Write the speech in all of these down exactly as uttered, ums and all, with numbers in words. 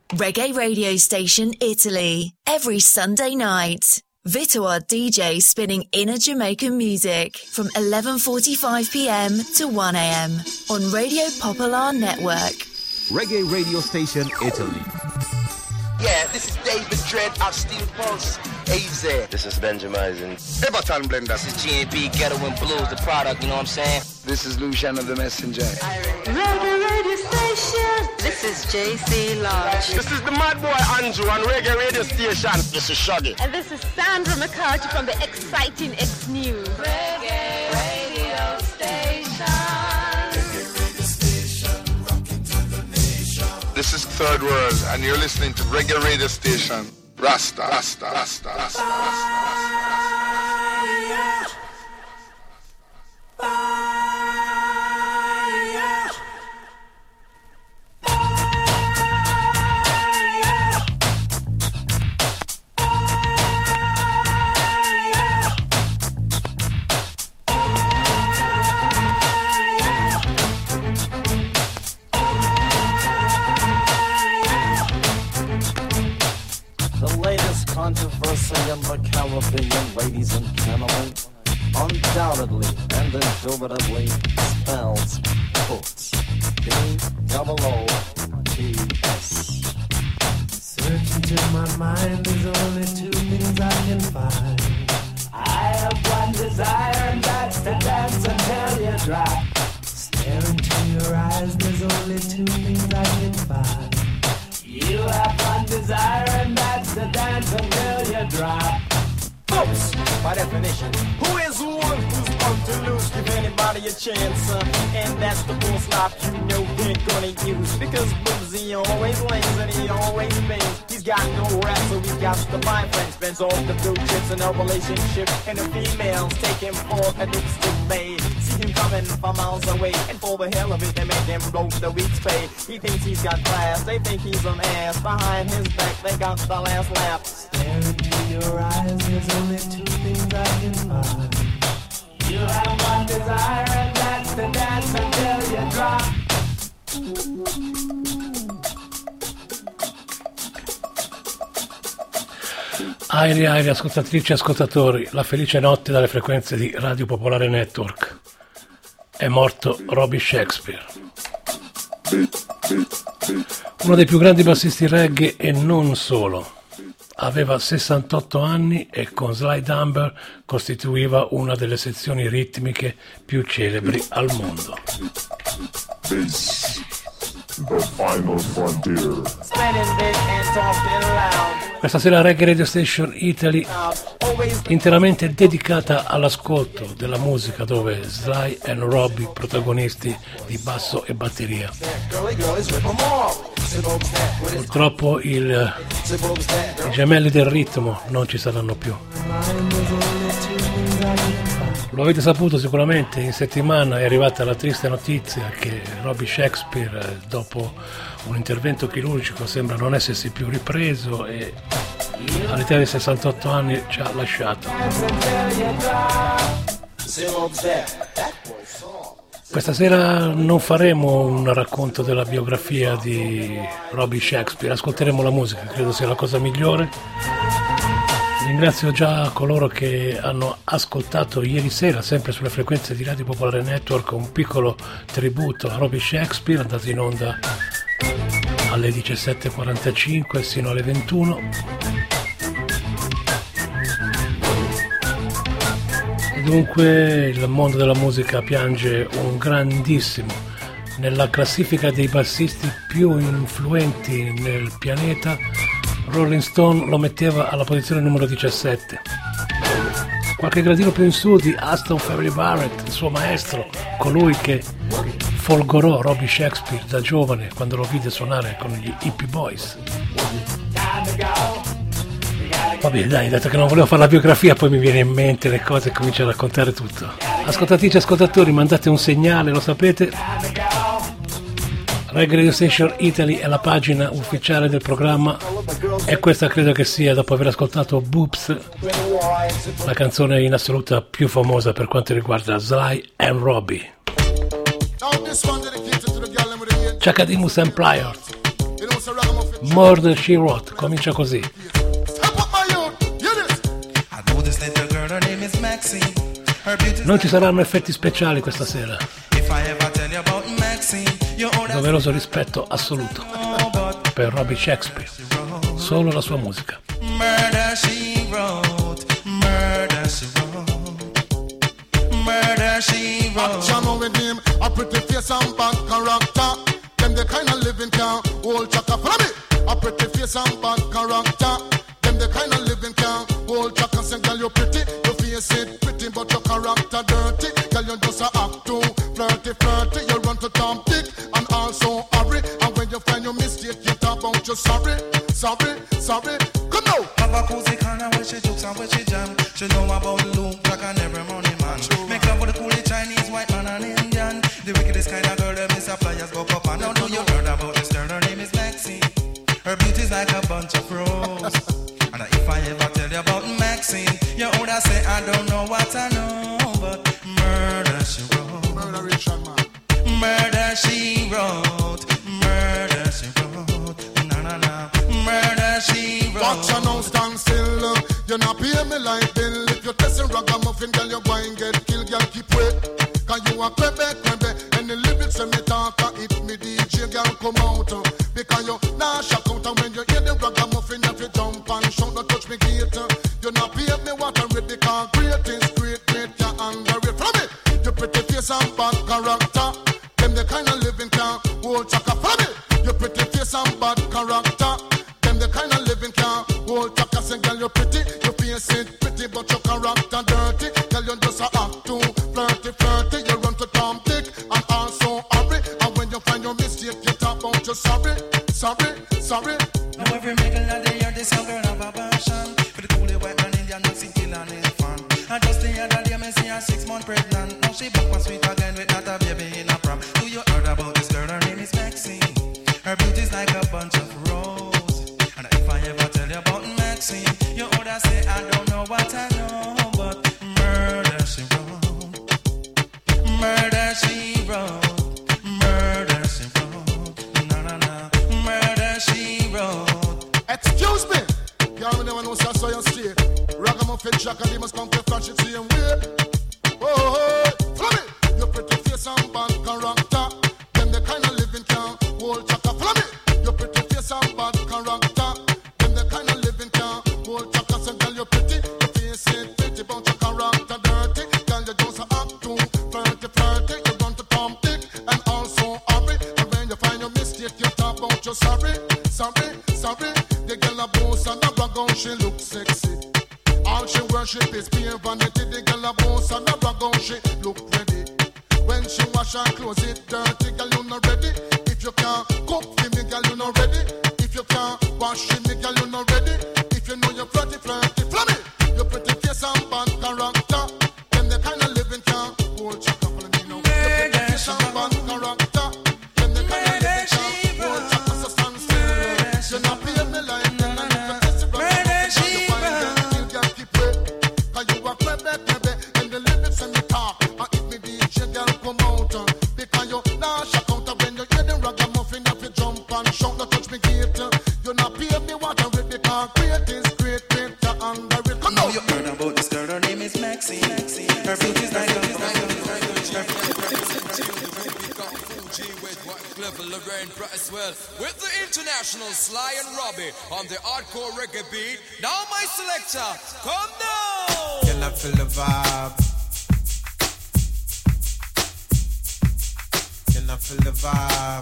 Reggae radio station Italy, every Sunday night. Vito our D J spinning inner Jamaican music from eleven forty-five p.m. to one a.m. on Radio Popolare Network. Reggae radio station Italy. Yeah, this is David Dredd of Steel Pulse. A Z. This is Benjamin. Everton Blender. This is G and B Ghetto and Blues, the product, you know what I'm saying? This is Lucian of the Messenger. Reggae radio station. This is J C Lodge. This is the Mad Boy Andrew on Reggae radio station. This is Shaggy. And this is Sandra McCarthy from the exciting X News. Reggae radio station. This is Third World, and you're listening to Reggae Radio Station. Rasta, Rasta, Rasta, Rasta, Rasta, Rasta. Controversy in the Caribbean, ladies and gentlemen, undoubtedly and indubitably spells books. B O O T S. Searching to my mind, there's only two things I can find. I have one desire, and that's to dance until you drop. Stare into your eyes, there's only two things I can find. You have one desire, and that's to dance until you drop. Folks, by definition, who is one who's born to lose? Give anybody a chance, uh, and that's the full stop you know he ain't gonna use. Because Boozy always lays and he always bings. He's got no rap, so he got to buy friends. Spends all the blue chips in a relationship, and the females take him for a lipstick maid. See him coming from miles away, and for the hell of it, they make him blow the week's pay. He thinks he's got class, they think he's an ass. Behind his back, they got the last laugh. Stare into your eyes, there's only two things I can find. You have one desire, and that's to dance until you drop. Airi airi, ascoltatrici e ascoltatori, la felice notte dalle frequenze di Radio Popolare Network. È morto Robbie Shakespeare, uno dei più grandi bassisti reggae e non solo. Aveva sessantotto anni e con Slide Amber costituiva una delle sezioni ritmiche più celebri al mondo. The final frontier. Questa sera Reggae Radio Station Italy interamente dedicata all'ascolto della musica, dove Sly e Robbie protagonisti di basso e batteria. Purtroppo il, i gemelli del ritmo non ci saranno più. Lo avete saputo sicuramente, in settimana è arrivata la triste notizia che Robbie Shakespeare, dopo un intervento chirurgico, sembra non essersi più ripreso e all'età di sessantotto anni ci ha lasciato. Questa sera non faremo un racconto della biografia di Robbie Shakespeare, ascolteremo la musica, credo sia la cosa migliore. Ringrazio già coloro che hanno ascoltato ieri sera, sempre sulle frequenze di Radio Popolare Network, un piccolo tributo a Robbie Shakespeare, andato in onda alle diciassette e quarantacinque sino alle ventuno. E dunque il mondo della musica piange un grandissimo. Nella classifica dei bassisti più influenti nel pianeta, Rolling Stone lo metteva alla posizione numero diciassette. Qualche gradino più in su di Aston Fairey Barrett, il suo maestro, colui che folgorò Robbie Shakespeare da giovane quando lo vide suonare con gli Hippie Boys. Va bene, dai, dato che non volevo fare la biografia, poi mi viene in mente le cose e comincio a raccontare tutto. Ascoltatrici e ascoltatori, mandate un segnale, lo sapete. Reggae Radio Station Italy è la pagina ufficiale del programma e questa credo che sia, dopo aver ascoltato Boops, la canzone in assoluta più famosa per quanto riguarda Sly and Robbie. Chakadimus and Pliers. Murder She Wrote, comincia così. Non ci saranno effetti speciali questa sera. Doveroso rispetto assoluto per Robbie Shakespeare, solo la sua musica. Murder she wrote, murder she wrote, murder she wrote. Action with him, a pretty face and bad character. Them the kind of living can hold chaka. Follow me. A pretty face and bad character. Them the kind of living can hold chaka. Say girl you pretty, your face it pretty, but your character dirty. Girl you just a act too flirty, flirty. You run to Tom Dick and also hurry. And when you find your mistake, you talk about you sorry, sorry, sorry. Come now. Have a cozy corner where she jokes and where she jam. She know about Luke like an every morning man. Make love with the coolie Chinese, white man and Indian. The wickedest kind of girl that miss flyers go up and down. Know you heard about this girl, her name is Maxine. Her beauty's like a bunch of roses. And if I ever tell you about Maxine, you would say I don't know what I know. But murder she wrote, murder Richard man. Murder she wrote, murder she wrote, na na na. Murder she wrote. Watch her now stand still. You not pay me like bill. If you're testing ragamuffin, girl, you go and get killed. Girl, keep wait. Cause you a crebe, crebe. And the lyrics when me talk, it me D J, girl, come out. Because you nah shock out. And when you hear the ragamuffin, if you jump and shout, don't touch me gate. You not pay me what I'm ready. Because great is great, great, you underrate. Follow me. You pretty face and bad character. Them the kind of living can hold chaka. Follow me. You pretty face and bad character. Them the kind of living can hold chaka. Say girl you pretty, you face it pretty, but your character dirty. Girl you just a act too flirty, flirty. You run to Tom Dick and also hurry. And when you find your mistake, you talk about you sorry, sorry, sorry. Now every middle of the year, this young girl have a passion for the coolie white man Indian, not see kill and infant. And just the other day, me see her six months pregnant. Now she back and sweet again with not a baby in a prom. Do you heard about this girl? Her name is Maxine. Her beauty's like a bunch of roses. And if I ever tell you about Maxine, you would say I don't know what I know. But murder she wrote, murder she wrote, murder she wrote, na na na. Murder she wrote. Excuse me, y'all never know so you stay. Ragamuffin Jack and they must come to flash it same way. Oh, oh, oh, follow me. Your pretty face and bad character. Them the kind of living can hold chaka. Follow me. Your pretty face and bad character. Them the kind of living can hold chaka. So girl you pretty, your face ain't pretty, but your character dirty. Girl you just a act too flirty, flirty. You run to Tom Dick and also hurry. And when you find your mistake, you talk about you sorry, sorry, sorry. The girl a boss and a brag on, she look sexy. All she worship is pure vanity. The girl a boss and a brag on, she look ready. When she wash her clothes, it dirty. Girl you not ready. If you can't cook for me, girl you not ready. If you can't wash for me, girl you not ready. If you know you're flirty, flirty, flirty. Your pretty face and bad character. Them the kind of living can hold chaka. Follow me now. Your pretty face and bad character. Them the kind of living can hold chaka. So stand still. You not pay me like them. And if you test it wrong, you find them. You can't keep wait. Cause you a crebe, crebe. And the lyrics when you talk. And if me D J girl come out. Because you nah shock out. When you hear the ragamuffin, if you jump and shout, don't touch me gate. You not pay me what I'm ready. Because great is great, great, you under it. Come Now on. you heard about this girl, her name is Maxine. Her beauty's like a Clever Lorraine Braswell with the international Sly and Robbie on the hardcore reggae beat. Now my selector, come down. Can I feel the vibe? Can I feel the vibe?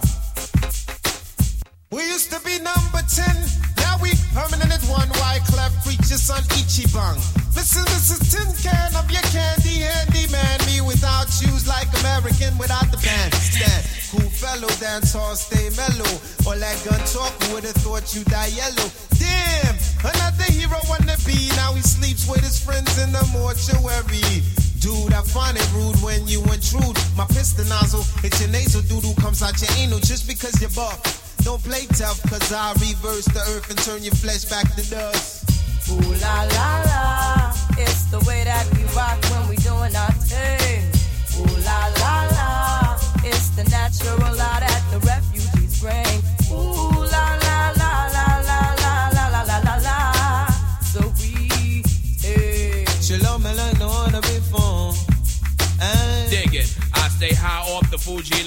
We used to be number ten. Now we permanent at one. Why clap preachers on Ichiban? Listen, this is Tin Can. I'm your candy handy man. Me without shoes like American without the bandstand. Cool fellow, dance hall, stay mellow. All that gun talk, who would've thought you die yellow? Damn, another hero wanna be. Now he sleeps with his friends in the mortuary. Dude, I find it rude when you intrude. My piston nozzle, it's your nasal doodle comes out your anal just because you're buff. Don't play tough, cause I reverse the earth and turn your flesh back to dust. Ooh la la la, it's the way that we rock when we doing our thing. Ooh la la la, it's the natural law that the refugees bring. Ooh la la la la.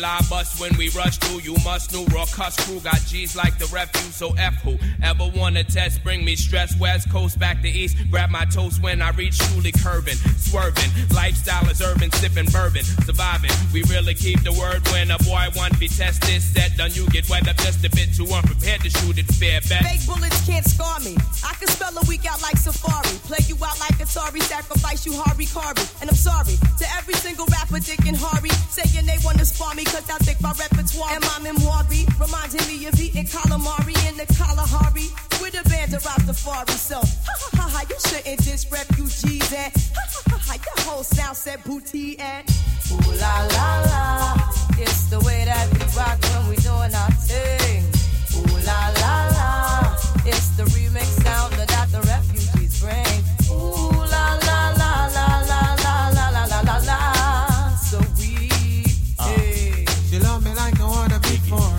lie bust when we rush through. You must know raw cuss crew got G's like the refuse. So F who ever wanna test, bring me stress. West coast back to east, grab my toast when I reach truly curving, swerving. Lifestyle is urban, sipping bourbon, surviving. We really keep the word when a boy want be tested. Set done, you get wet up just a bit too unprepared to shoot it fair bet. Fake bullets can't scar me. I can spell a week out like Safari. Play you out like Atari, sacrifice you Harvey Carvey. And I'm sorry to every single rapper, Dick and Harvey, saying they wanna spar me cause I think my repertoire and my memoir be reminding me of eating calamari in the Kalahari with a band of Rastafari. So, ha ha ha ha, you shouldn't diss refugees and ha ha ha ha, your whole sound set booty and ooh la la la, it's the way that we rock when we doing our thing. Ooh la la la, it's the remix sound that the refugees bring. Ooh la la la la la la la la la la la. So we, hey. She love me like no other before.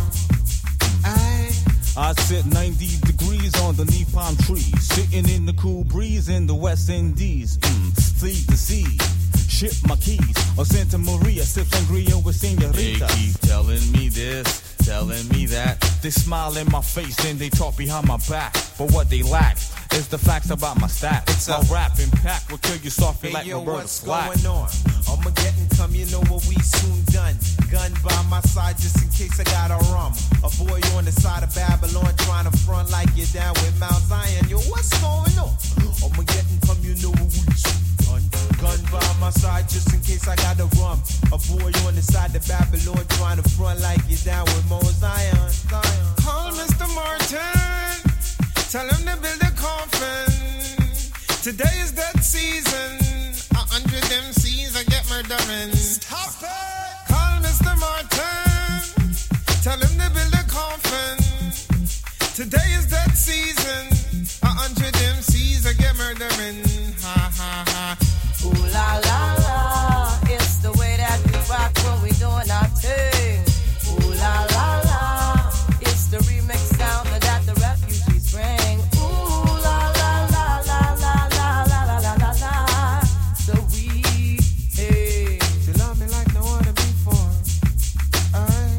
I sit ninety degrees underneath palm trees, sitting in the cool breeze in the West Indies. Mm, sleep the sea, ship my keys, or Santa Maria, sip sangria with senoritas. They keep telling me this, telling me that. They smile in my face and they talk behind my back. But what they lack is the facts about my stats. It's a rap impact will kill you softly hey, like yo, Roberta what's Flack. Going on? Armageddon come, you know what we soon done. Gun by my side just in case I got a rum. A boy on the side of Babylon trying to front like you're down with Mount Zion. Yo, what's going on? Armageddon come, you know what we soon done. Gun by my side just in case I got a rum. A boy on the side of Babylon trying to front like you're down with Mount Zion. Zion. Call Mister Martin, tell him to build a coffin. Today is that season. A hundred M Cs I get murdering. Stop it! Call Mister Martin, tell him to build a coffin. Today is that season. A hundred M Cs I get murdering. Ha ha ha. Ooh la la la, it's the way that we rock when we doing our thing. Ooh la la la, it's the remix sound that the refugees bring. Ooh la la la la la la la la la la la. So we, hey, she love me like no other before. Aye.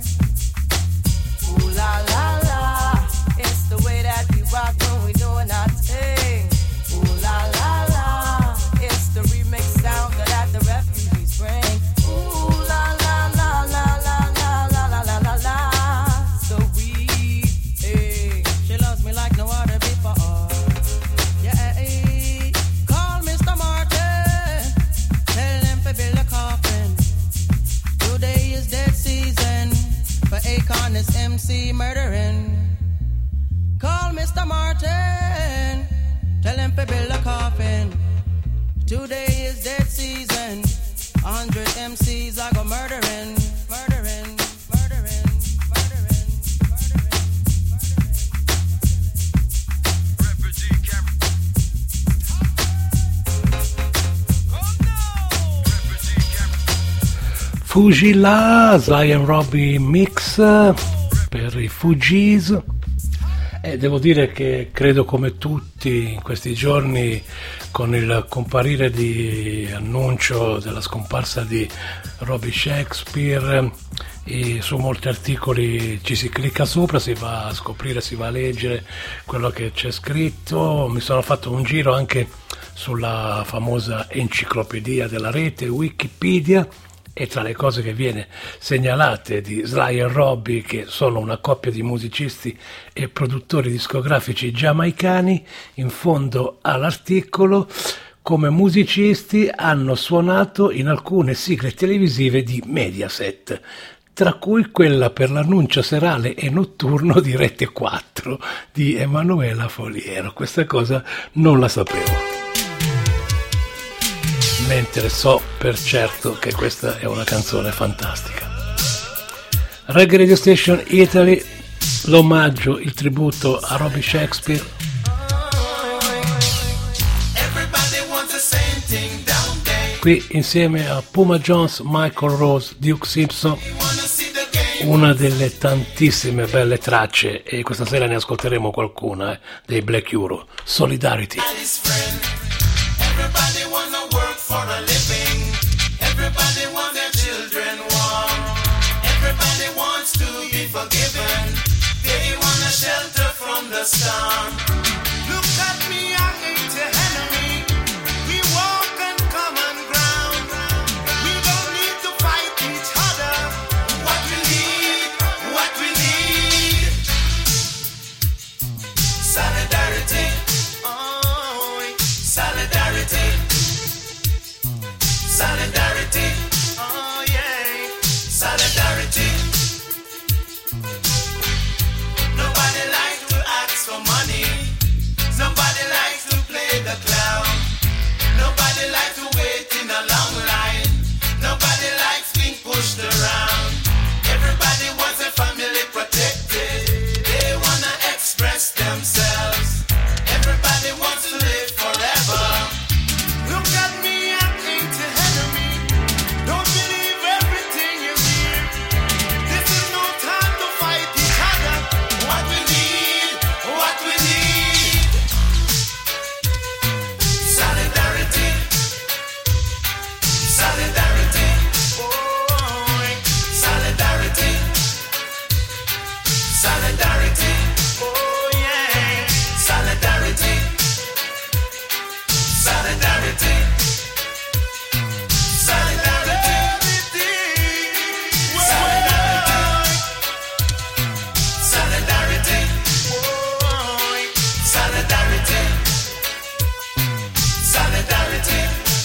Ooh la la la, it's the way that we rock when we doing our thing. Ooh la la la, it's the remix sound that the refugees bring. Ooh la la la la la la la la la la la. So we, hey, she loves me like no other before. Yeah, hey, call Mister Martin, tell him to build a coffin. Today is dead season for Akon is M C murdering. Call Mister Martin, tell him to build a coffin. Today is dead season. A hundred M Cs I go murdering, murdering, murdering, murdering, murdering, Refugee camp. Fugila, Sly and Robbie Mix per i Fugees. E devo dire che credo come tutti in questi giorni, con il comparire di annuncio della scomparsa di Robbie Shakespeare, e su molti articoli ci si clicca sopra, si va a scoprire, si va a leggere quello che c'è scritto. Mi sono fatto un giro anche sulla famosa enciclopedia della rete, Wikipedia, e tra le cose che viene segnalate di Sly and Robbie, che sono una coppia di musicisti e produttori discografici giamaicani, in fondo all'articolo, come musicisti hanno suonato in alcune sigle televisive di Mediaset, tra cui quella per l'annuncio serale e notturno di Rete quattro di Emanuela Foliero. Questa cosa non la sapevo, mentre so per certo che questa è una canzone fantastica. Reggae Radio Station Italy, l'omaggio, il tributo a Robbie Shakespeare. Qui insieme a Puma Jones, Michael Rose, Duke Simpson, una delle tantissime belle tracce, e questa sera ne ascolteremo qualcuna, eh, dei Black Euro, Solidarity. Everybody wanna work for a living. Everybody want their children warm. Everybody forgiven. They wanna shelter from the storm. Look at me, I hate the enemy. We walk on common ground. We don't need to fight each other. What we need, what we need. Solidarity. Oh, solidarity. Solidarity. Oh yeah. Solidarity. Nobody likes to ask for money. Nobody likes to play the clown. Nobody likes to wait in a long line. Nobody likes being pushed around. Everybody wants a family protected. They wanna express themselves. Everybody wants to live forever. Look at me, I ain't the enemy. Don't believe everything you hear. This is no time to fight each other. What we need, what we need. Solidarity. Solidarity. Oh, solidarity. Solidarity. Oh yeah. Solidarity. Solidarity. Solidarity. Solidarity. Solidarity. Oh, solidarity. Solidarity.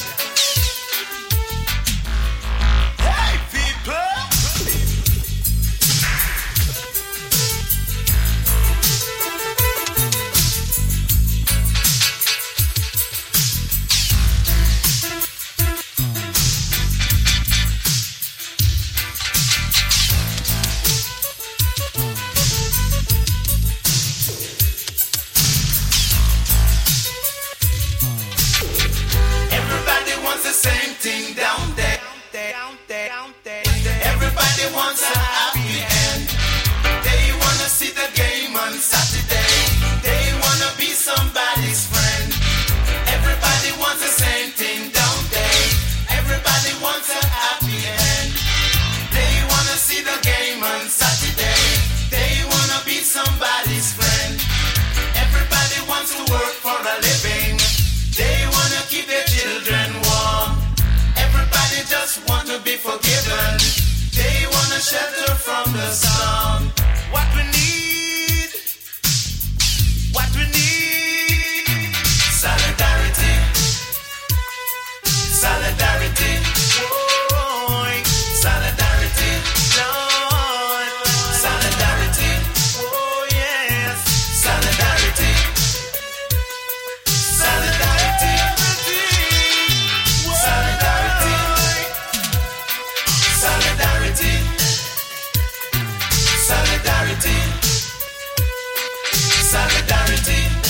Hey people. Everybody wants the same thing down there. Everybody wants a happy end. They wanna see the game on Saturday. They wanna be somebody's friend. Everybody wants the same thing down there. Everybody wants a happy end. They wanna see the game on Saturday. They wanna be somebody's friend. Everybody wants to work for a living. They wanna keep their children warm. Everybody just want to be forgiven. They wanna shelter from the storm. What we need, what we need. Solidarity. Solidarity. Oh, solidarity. Lord. Solidarity. Oh yes. Solidarity. Solidarity. Solidarity. Solidarity. Solidarity. Solidarity.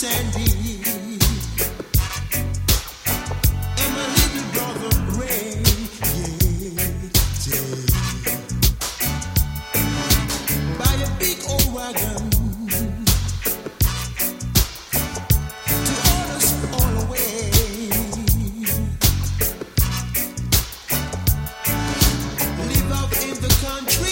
Sandy and my little brother Ray. Yeah, yeah. Buy a big old wagon to haul us all away. Live out in the country.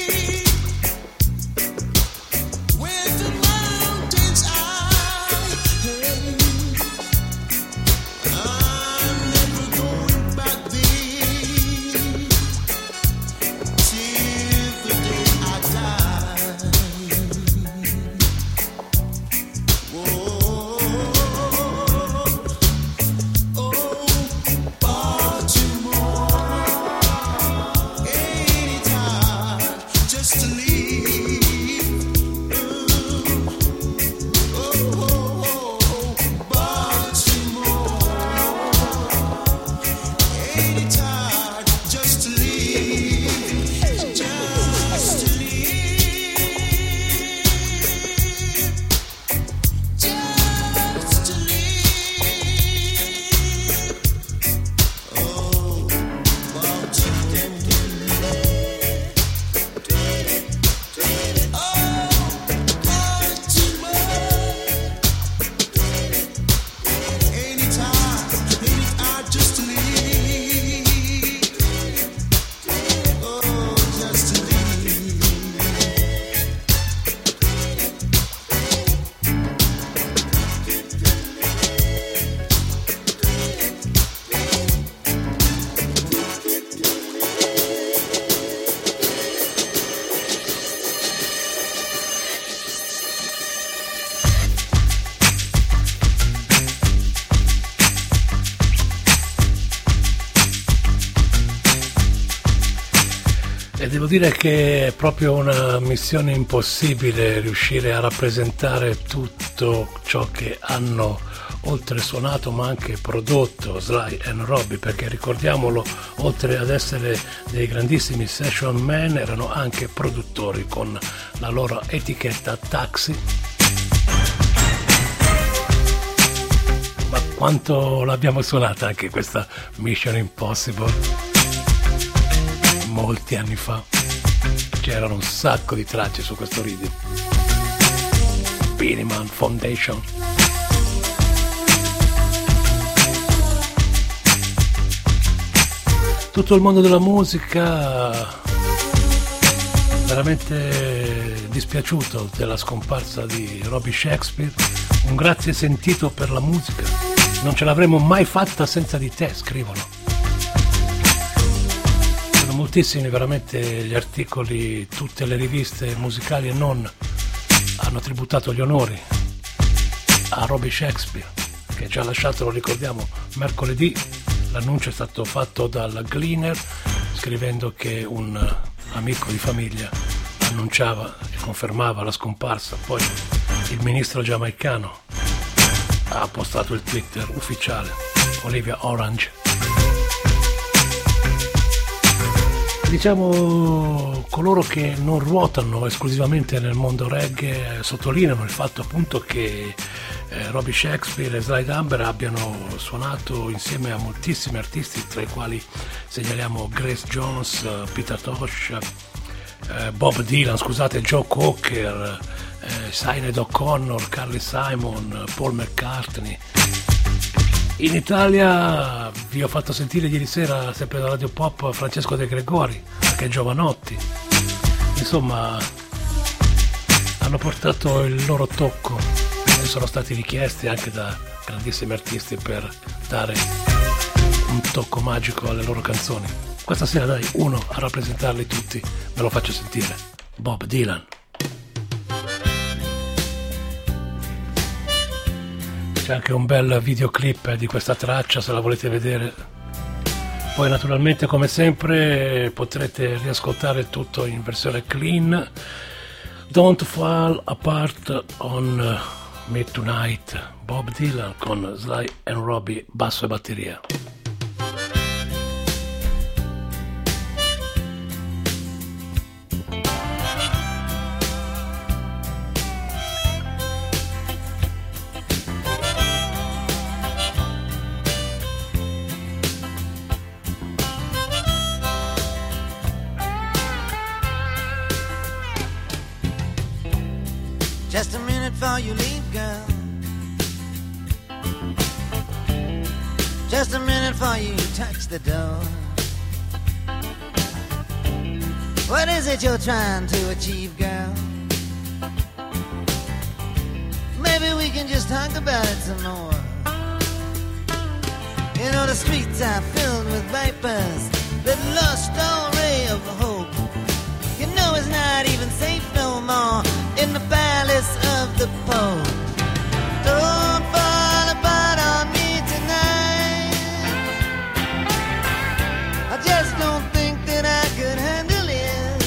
E devo dire che è proprio una missione impossibile riuscire a rappresentare tutto ciò che hanno oltre suonato ma anche prodotto Sly and Robbie, perché ricordiamolo, oltre ad essere dei grandissimi session man erano anche produttori con la loro etichetta Taxi. Ma quanto l'abbiamo suonata anche questa Mission Impossible molti anni fa, c'erano un sacco di tracce su questo rhythm. Beenie Man Foundation. Tutto il mondo della musica veramente dispiaciuto della scomparsa di Robbie Shakespeare. Un grazie sentito per la musica, non ce l'avremmo mai fatta senza di te, scrivono. Moltissimi veramente gli articoli, tutte le riviste musicali e non hanno tributato gli onori a Robbie Shakespeare, che ci ha lasciato, lo ricordiamo, mercoledì. L'annuncio è stato fatto dal Gleaner scrivendo che un amico di famiglia annunciava e confermava la scomparsa. Poi il ministro giamaicano ha postato il Twitter ufficiale, Olivia Orange. Diciamo, coloro che non ruotano esclusivamente nel mondo reggae sottolineano il fatto appunto che eh, Robbie Shakespeare e Sly Dunbar abbiano suonato insieme a moltissimi artisti, tra i quali segnaliamo Grace Jones, uh, Peter Tosh, uh, Bob Dylan, scusate, Joe Cocker, uh, Sinead O'Connor, Carly Simon, Paul McCartney. In Italia vi ho fatto sentire ieri sera, sempre da Radio Pop, Francesco De Gregori, anche Giovanotti. Insomma, hanno portato il loro tocco e sono stati richiesti anche da grandissimi artisti per dare un tocco magico alle loro canzoni. Questa sera dai, uno a rappresentarli tutti, ve lo faccio sentire, Bob Dylan. C'è anche un bel videoclip di questa traccia, se la volete vedere. Poi naturalmente, come sempre, potrete riascoltare tutto in versione clean. Don't Fall Apart on Me Tonight, Bob Dylan con Sly and Robbie, basso e batteria. before you leave, girl. Just a minute before you touch the door. What is it you're trying to achieve, girl? Maybe we can just talk about it some more. You know the streets are filled with vipers that lost all ray of hope. You know it's not even safe no more in the palace of the Pope. Don't fall apart on me tonight. I just don't think that I could handle it.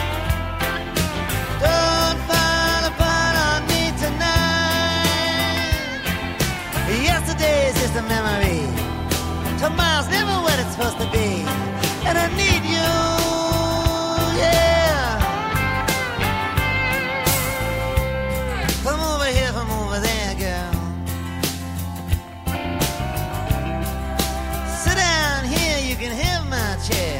Don't fall apart on me tonight. Yesterday's just a memory. Tomorrow's never what it's supposed to be. And I need you, yeah. Come over here from over there, girl. Sit down here, you can have my chair.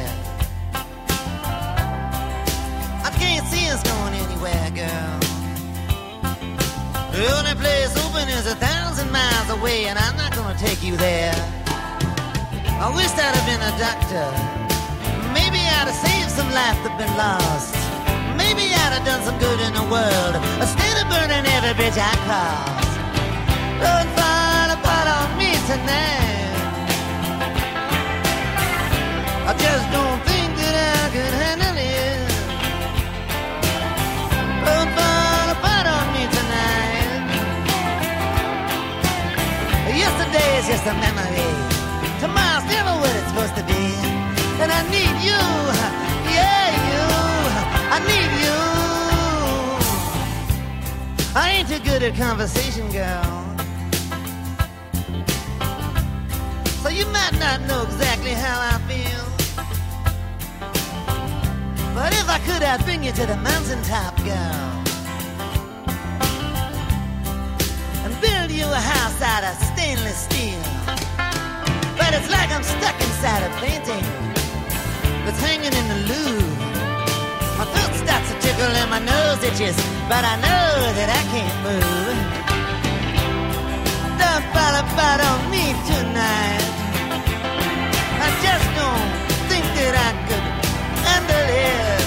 I can't see us going anywhere, girl. The only place open is a thousand miles away, and I'm not gonna take you there. I wish I'd have been a doctor. Maybe I'd have saved some life that's been lost. Maybe I'd have done some good in the world instead of burning every bridge I crossed. Don't fall apart on me tonight. I just don't think that I could handle it. Don't fall apart on me tonight. Yesterday is just a memory. Tomorrow's never what it's supposed to be. And I need you, yeah, you, I need you. I ain't too good at conversation, girl. So you might not know exactly how I feel. But if I could, I'd bring you to the mountaintop, girl. And build you a house out of stainless steel. But it's like I'm stuck inside a painting that's hanging in the Louvre. My throat starts to tickle and my nose itches, but I know that I can't move. Don't fall apart on me tonight. I just don't think that I could handle it.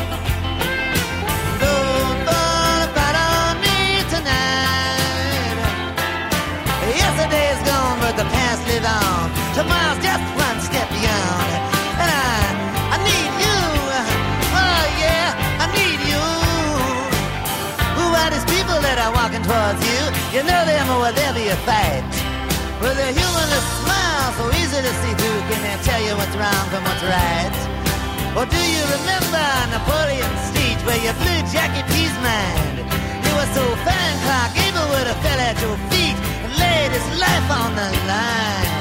Don't fall apart on me tonight. Yesterday's gone, but the past live on. Tomorrow's just one step beyond. And I, I need you. Oh yeah, I need you. Who are these people that are walking towards you? You know them or will there be a fight? With a humorless smile so easy to see through, can they tell you what's wrong from what's right? Or do you remember Napoleon's speech where you blew Jackie P's mind? You were so fine, Clark Gable would have fell at your feet and laid his life on the line.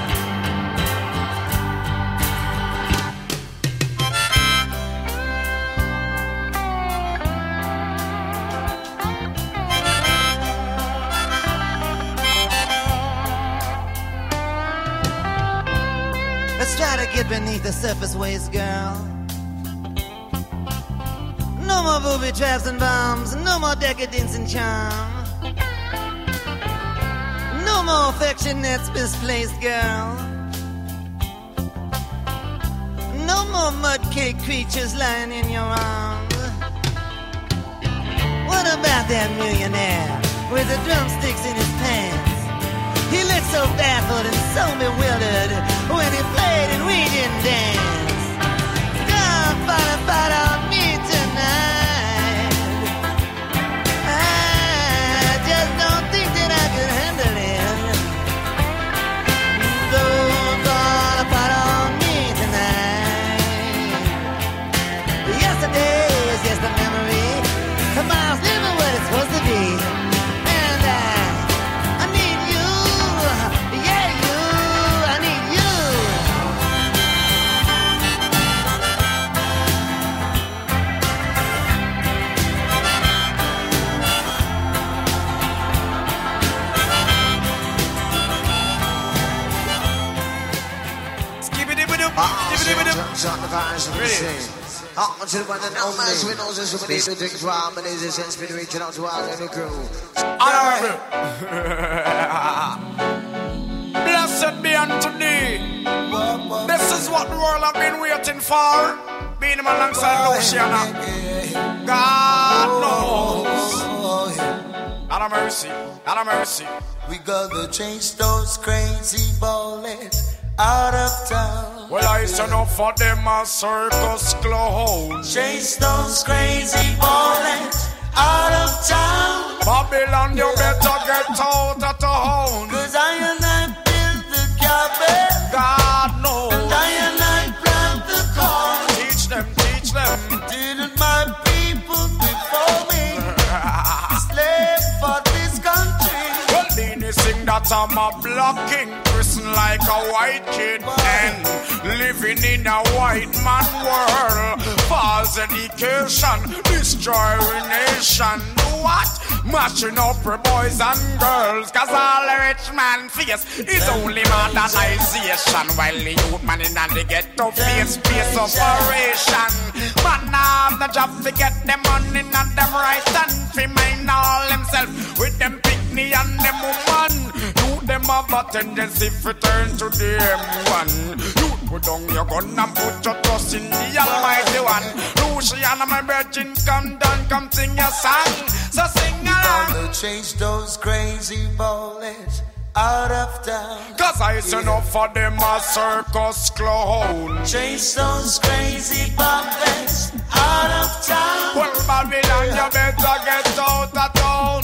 Let's try to get beneath the surface waste, girl. No more booby traps and bombs, no more decadence and charm. No more affection that's misplaced, girl. No more mud-cake creatures lying in your arms. What about that millionaire with the drumsticks in his pants? He looked so baffled and so bewildered when he played and we didn't dance. Don't fall apart on me tonight. I just don't think that I could handle it. Don't fall apart on me tonight. Yesterday is just a memory. Tomorrow's never what it's supposed to be. And I Jump the vines of the scene. On to the one and only. We know this is what it is. We think from and is sense been reaching out to all in the crew. Alright. Blessed be unto thee. This is what the world have been waiting for. Being him alongside Luciana. God knows. God of mercy. God of mercy. We gonna change those crazy ballers out of town. Well, I said no for them a circus clown. Chase those crazy ballers out of town. Babylon, you better get out of town. Cause I and I build the cabin. God knows. And I and I plant the corn. Teach them, teach them. Didn't my people before me slave for this country? Well, Beanie sing that I'm a black king, person like a white kid, and living in a white man world. False education, destroying nation. What? Mashing up for boys and girls. Cause all the rich man face is only modernization, while the youth man in the ghetto face face operation. Man have the job to get them money and them right and fi mind all themselves with them picnic and them woman. You them have a tendency to turn to them one. You put down your gun and put your trust in the Almighty One. Luciana, my virgin, come down, come sing your song. So sing along. Gonna change those crazy ballers out of town. Cause I say no for them a circus clown. Change those crazy ballers out of town. Well, Babylon, you better get out of town.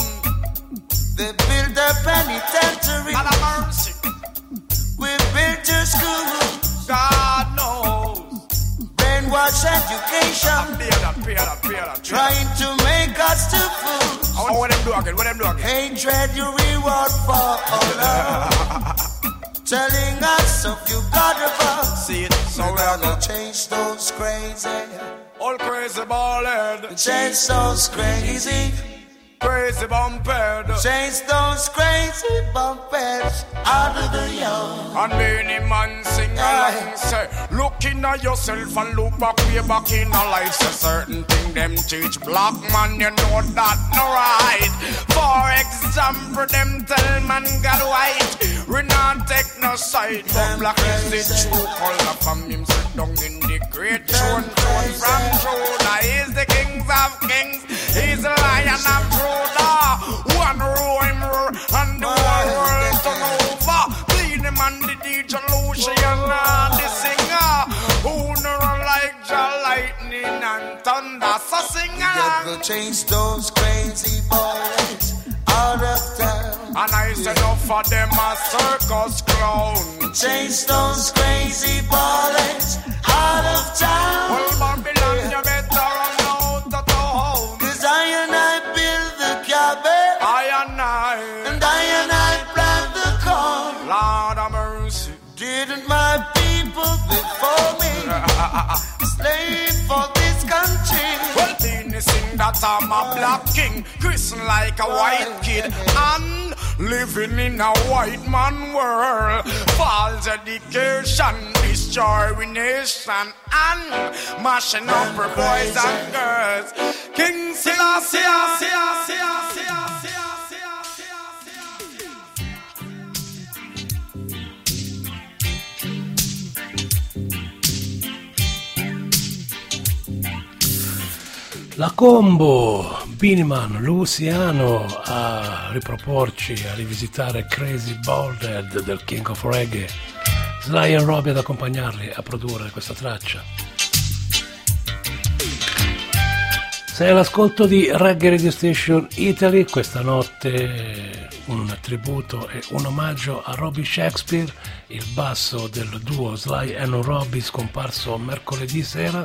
They built a penitentiary. God of mercy. We built a school. God knows. Brainwash education. Pay that, pay that, pay that. Trying to make us to fools. Oh, what them do again? What them do again? Hatred you reward for all love. Telling us of you God above. See it, so we're gonna change those crazy. All crazy ballhead. Change those crazy. Crazy bumped. Change those crazy bumpers out of the yard. And many man sing along say, looking at yourself and look back way back in a life. Say certain thing them teach black man, you know that no right. For example, them tell man got white. We not take no side, but black is the true color from him sit down in the great throne. Throne from Judah, he's the kings of kings. He's the lion of Judah. One row him roar and the whole world turn over. Bleed him and the D J Luciana and the singer who never like Jah lightning and thunder. So sing along. We'll change those crazy boys out of town. And I said no for them a circus clown. Change those crazy boys out of town. Well, Babylon, you better run out of town. Cause I and I build the cabin. I and I. And I and I plant the corn. Lord of mercy. Didn't my people before me slave for this country? Well, Beanie sing that I'm a black king, Christian like a white kid, and living in a white man world. False education, destroying nation, and mashing up for boys and girls. King Selassie, Selassie, Selassie. La combo Beanie, Luciano a riproporci, a rivisitare Crazy Baldhead del King of Reggae, Sly and Robbie ad accompagnarli a produrre questa traccia. Sei all'ascolto di Reggae Radio Station Italy, questa notte un tributo e un omaggio a Robbie Shakespeare, il basso del duo Sly and Robbie scomparso mercoledì sera.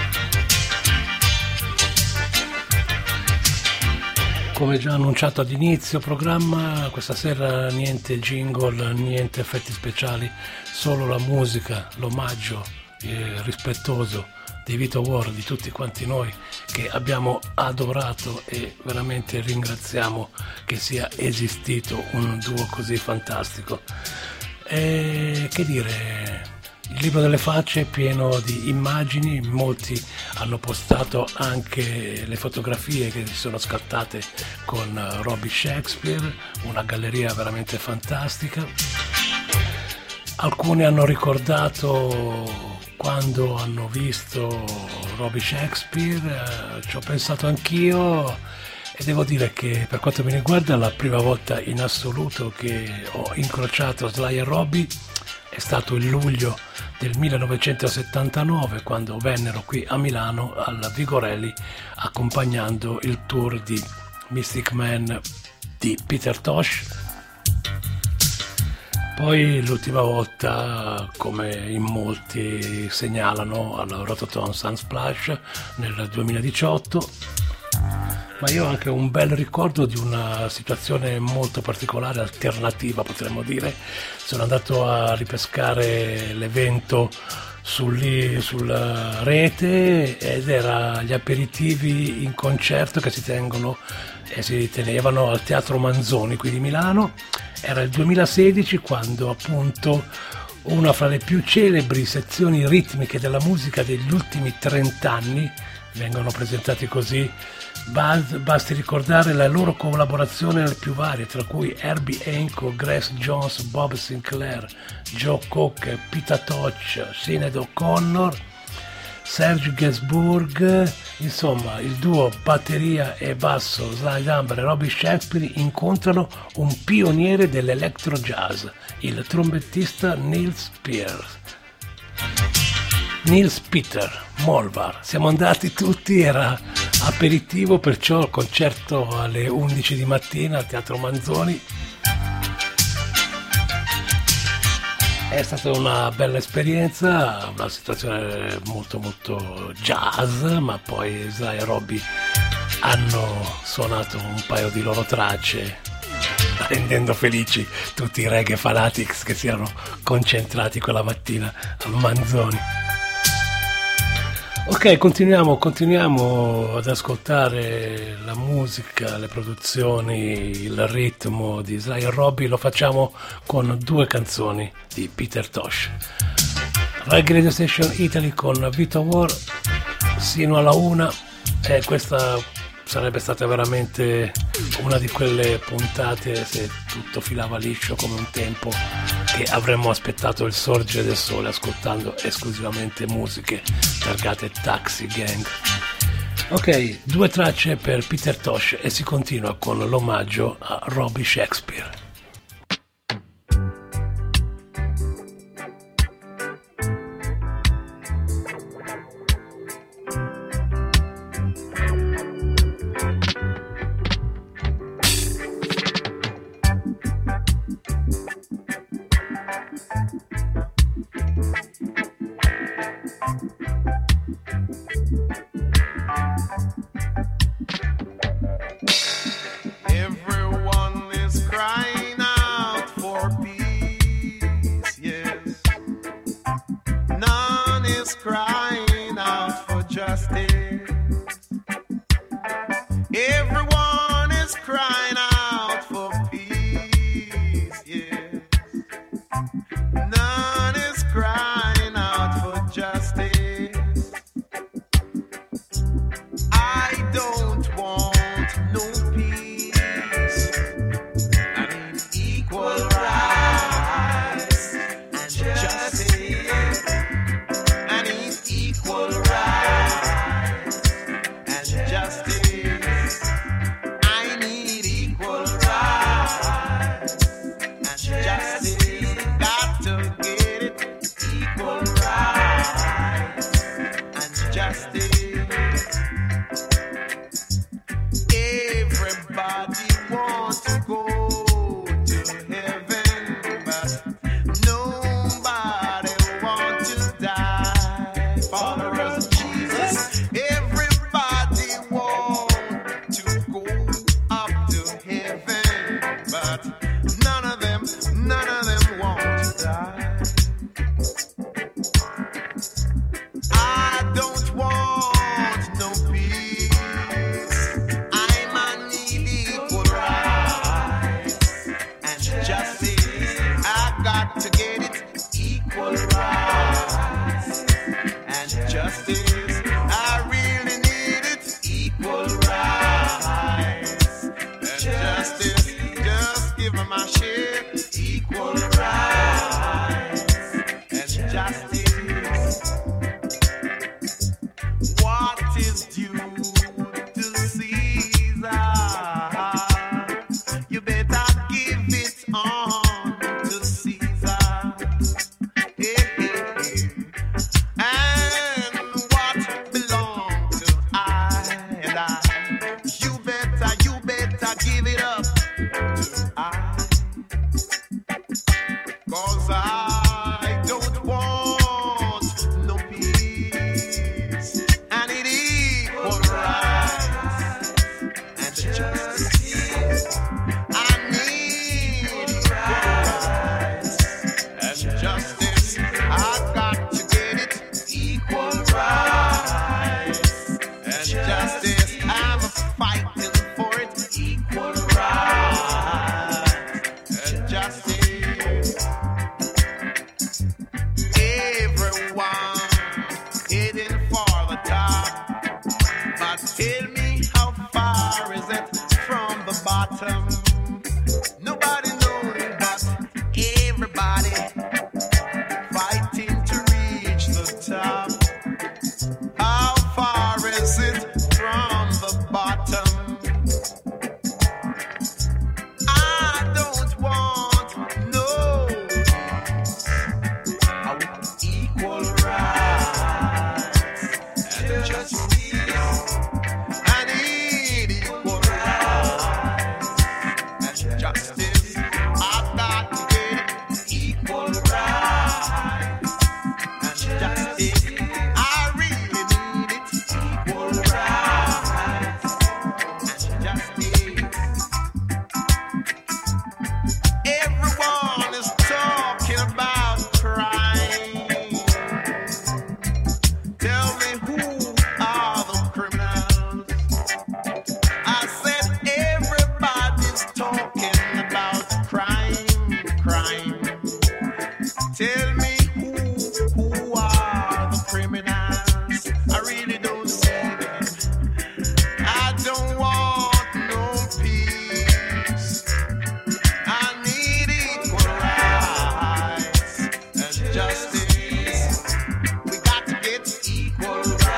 Come già annunciato ad inizio programma, questa sera niente jingle, niente effetti speciali, solo la musica, l'omaggio eh, rispettoso di Vito War, di tutti quanti noi che abbiamo adorato e veramente ringraziamo che sia esistito un duo così fantastico. E che dire, Il libro delle facce è pieno di immagini, molti hanno postato anche le fotografie che si sono scattate con Robbie Shakespeare, una galleria veramente fantastica. Alcuni hanno ricordato quando hanno visto Robbie Shakespeare, eh, ci ho pensato anch'io e devo dire che per quanto mi riguarda la prima volta in assoluto che ho incrociato Sly e Robbie è stato il luglio del millenovecentosettantanove, quando vennero qui a Milano al Vigorelli accompagnando il tour di Mystic Man di Peter Tosh. Poi l'ultima volta, come in molti segnalano, al Rototom Sunsplash nel duemiladiciotto, ma io ho anche un bel ricordo di una situazione molto particolare, alternativa potremmo dire. Sono andato a ripescare l'evento sul, sulla rete ed era gli aperitivi in concerto che si tengono e si tenevano al Teatro Manzoni qui di Milano. Era il duemilasedici, quando appunto una fra le più celebri sezioni ritmiche della musica degli ultimi trent'anni vengono presentati così. Basti ricordare la loro collaborazione alle più varie, tra cui Herbie Hancock, Grace Jones, Bob Sinclair, Joe Cocker, Peter Tosh, Sinead O'Connor, Serge Gainsbourg. Insomma, il duo batteria e basso Sly Dunbar e Robbie Shakespeare incontrano un pioniere dell'electro jazz, il trombettista Nils Pears. Nils Peter Molvar. Siamo andati tutti, era aperitivo, perciò il concerto alle undici di mattina al Teatro Manzoni. È stata una bella esperienza, una situazione molto molto jazz, ma poi Sly e Robbie hanno suonato un paio di loro tracce, rendendo felici tutti i reggae fanatics che si erano concentrati quella mattina a Manzoni. Ok, continuiamo, continuiamo ad ascoltare la musica, le produzioni, il ritmo di Sly e Robbie. Lo facciamo con due canzoni di Peter Tosh. Reggae Radio Station Italy con Vito War sino alla una, e questa sarebbe stata veramente una di quelle puntate, se tutto filava liscio come un tempo, che avremmo aspettato il sorgere del sole ascoltando esclusivamente musiche targate Taxi Gang. Ok, due tracce per Peter Tosh e si continua con l'omaggio a Robbie Shakespeare. Everyone is crying out for peace, yes. None is crying out for justice. Everyone is crying out for peace, yes. None is crying out for justice. I don't want no peace. I need equal rights and justice. I need equal rights and justice. I need equal rights and justice. Got to get it. Equal rights and justice. Everybody wants to go to heaven, but nobody wants to die. Followers of Jesus, everybody wants to go up to heaven, but none of them, none of them want to die. I don't want no peace. I need equal rights and justice. I got to get it. Equal rights share equal rights and justice. What is due to Caesar, you better give it on to Caesar. Hey, hey, hey. And what belongs to I and I, you better, you better give it up to I. 'Cause I don't want no peace, and it equal rights and justice. I need equal rights and justice. I got to get it. Equal rights and justice. I'm fighting for it. Equal rights and justice. Everyone heading for the top, but tell me how far is it from the bottom? Nobody knows, but everybody fighting to reach the top. How far is it from the bottom? I don't want no I want equal rights and justice. I need equal rights and justice. I've got to get equal rights and justice. I really need it. Equal rights and justice. Everyone is talking about crime. Tell me who are the criminals? I said everybody's talking about crime, crime. Tell me who who are the criminals? I really don't see them. I don't want no peace. I need equal rights and justice. We got to get equal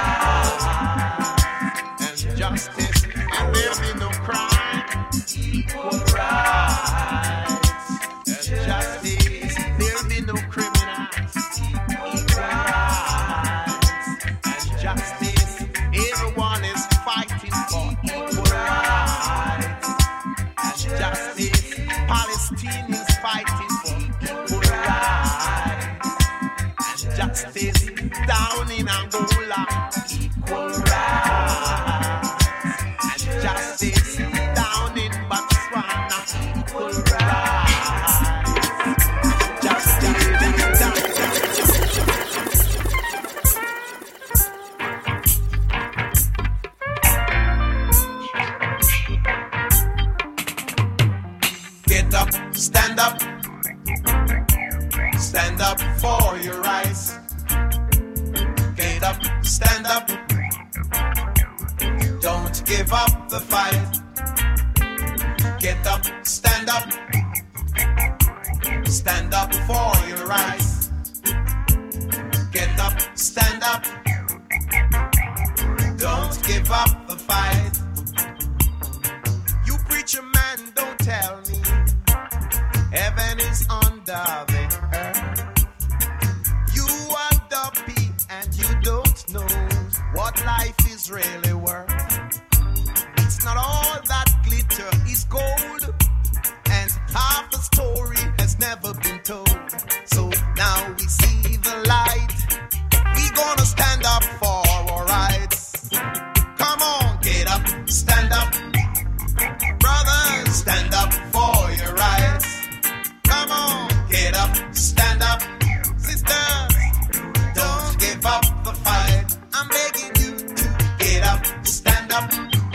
rights and justice. And there'll be no crime. Equal rights and justice. There'll be no criminals. Equal rights and justice. Everyone is fighting for equal rights and justice. Palestinians fighting for equal rights and justice. Down in Angola, equal rights and justice. Down in Botswana, equal rights and justice. Get up, stand up, stand up for your rights. Get up, stand up, don't give up the fight. Get up, stand up, stand up for your rights. Get up, stand up, don't give up the fight. You preacher man, don't tell me heaven is under the earth. You are dopey and you don't know what life is really worth. It's not all that glitter is gold, and half the story has never been told. So now we see the light. We gonna stand up for our rights. Come on, get up, stand up. Brothers, stand up for your rights. Come on, get up, stand up. Sisters, don't give up the fight. I'm begging you to get up, stand up.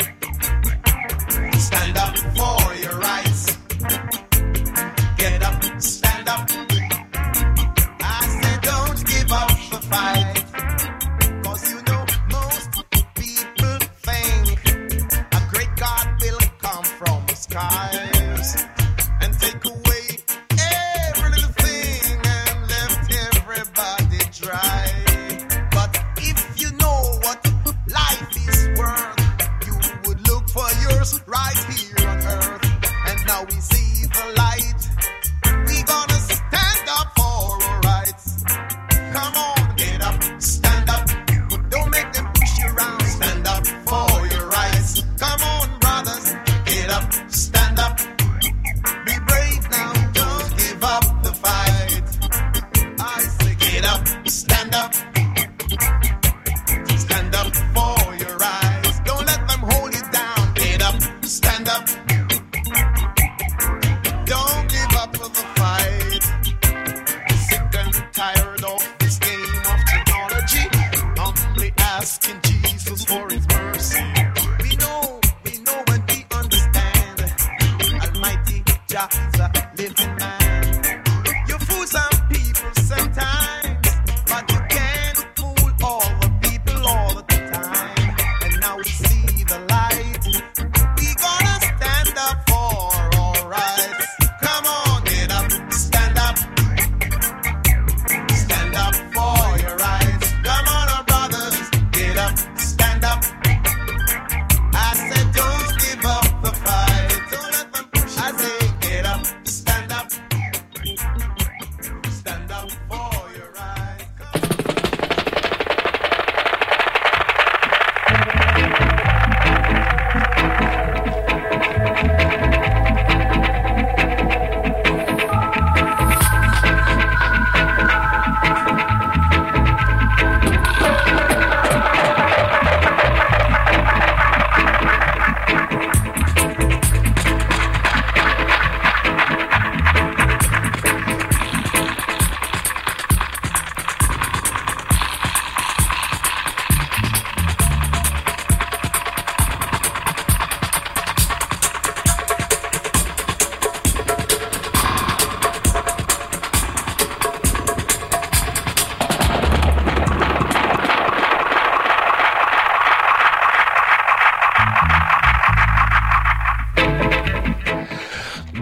Stand up for your rights. Get up, stand up. I said don't give up the fight. 'Cause you know most people think a great God will come from the skies and take away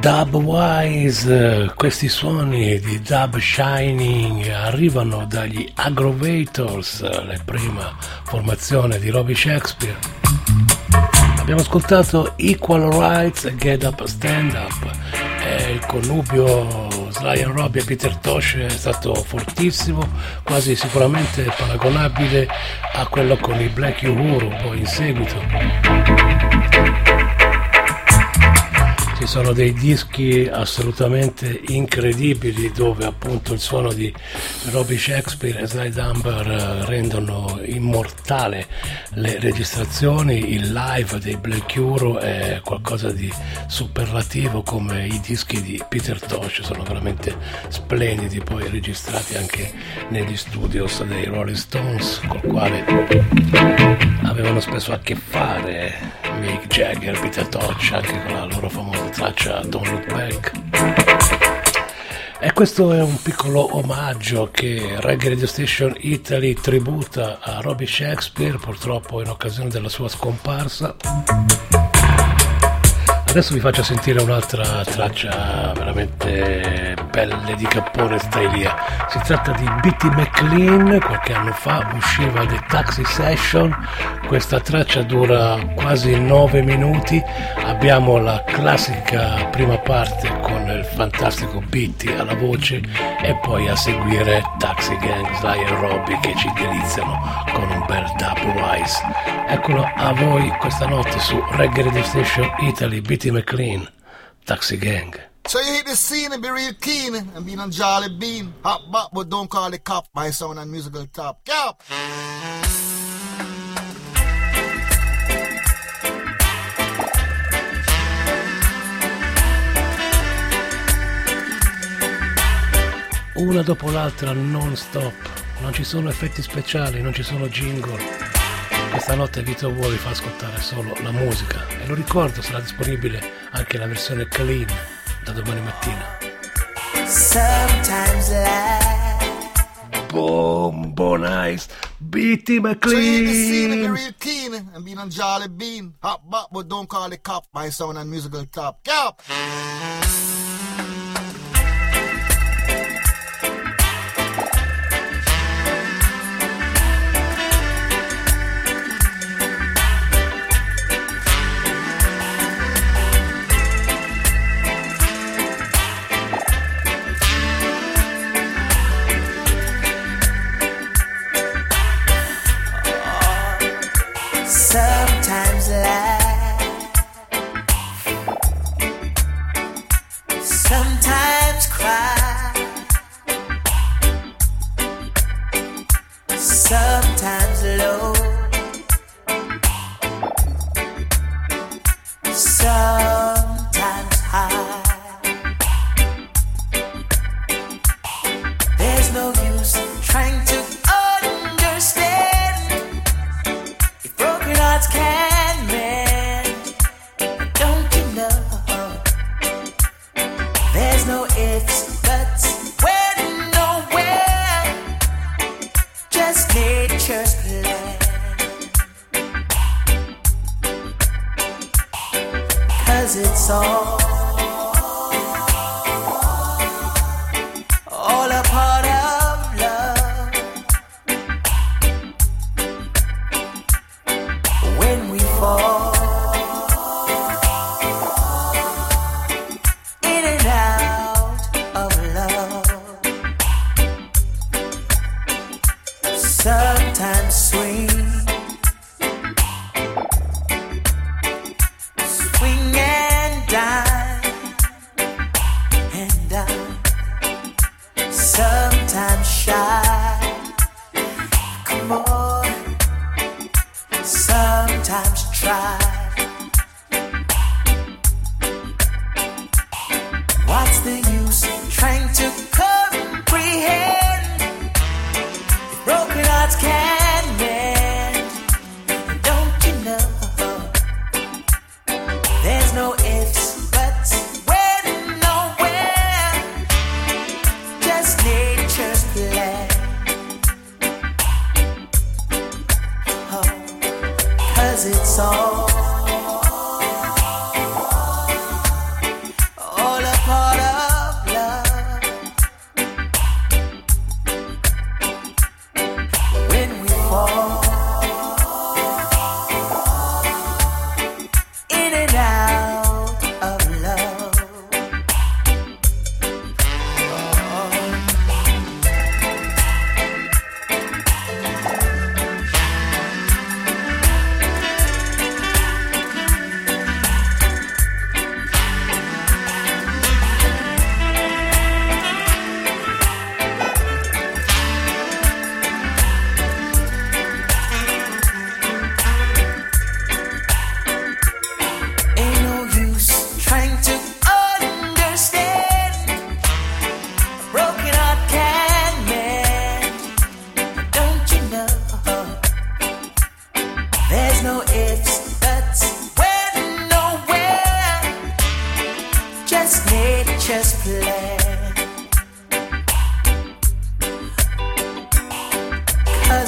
Dubwise, questi suoni di Dub Shining arrivano dagli Aggrovators, la prima formazione di Robbie Shakespeare. Abbiamo ascoltato Equal Rights e Get Up Stand Up, e il connubio Sly and Robbie e Peter Tosh è stato fortissimo, quasi sicuramente paragonabile a quello con i Black Uhuru poi in seguito. Ci sono dei dischi assolutamente incredibili dove appunto il suono di Robbie Shakespeare e Sly Dunbar rendono immortale le registrazioni. Il live dei Black Uhuru è qualcosa di superlativo, come i dischi di Peter Tosh sono veramente splendidi, poi registrati anche negli studios dei Rolling Stones, col quale avevano spesso a che fare Mick Jagger, Peter Tosh, anche con la loro famosa traccia Don't Look Back. E questo è un piccolo omaggio che Reggae Radio Station Italy tributa a Robbie Shakespeare, purtroppo in occasione della sua scomparsa. Adesso vi faccio sentire un'altra traccia veramente pelle di cappone stylia. Si tratta di Bitty McLean, qualche anno fa usciva The Taxi Session. Questa traccia dura quasi nove minuti. Abbiamo la classica prima parte con il fantastico Bitty alla voce e poi a seguire Taxi Gang, Sly and Robbie che ci deliziano con un bel Dubwise. Eccolo a voi questa notte su Reggae Radio Station Italy, Bitty McLean, Taxi Gang. So you hit the scene and be real keen and be on Jolly Bean. Hot bop, but don't call the cop. My sound and musical top. Cap! Una dopo l'altra non stop, non ci sono effetti speciali, non ci sono jingle. Questa notte Vito Vuoi fa ascoltare solo la musica e lo ricordo, sarà disponibile anche la versione clean da domani mattina. Sometimes I Boom, bon nice, Bitty McLean. So you hit the scene and be real keen and be on Jolly Bean. Hot bop, but don't call the cop. My sound and musical top. Cap! sometimes laugh, sometimes cry, sometimes low, sometimes high. There's no use trying to understand if broken hearts can mend. Don't you know? There's no ifs, buts, when, nowhere. Just nature's plan. 'Cause it's all all a part of love. When we fall in and out of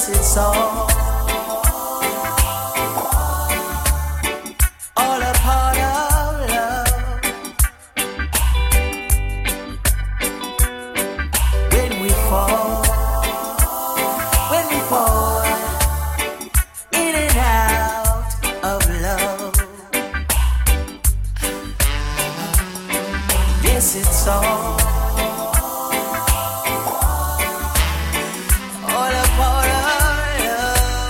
Yes, it's all, all a part of love. When we fall, when we fall in and out of love. Yes, it's all. All a part of love.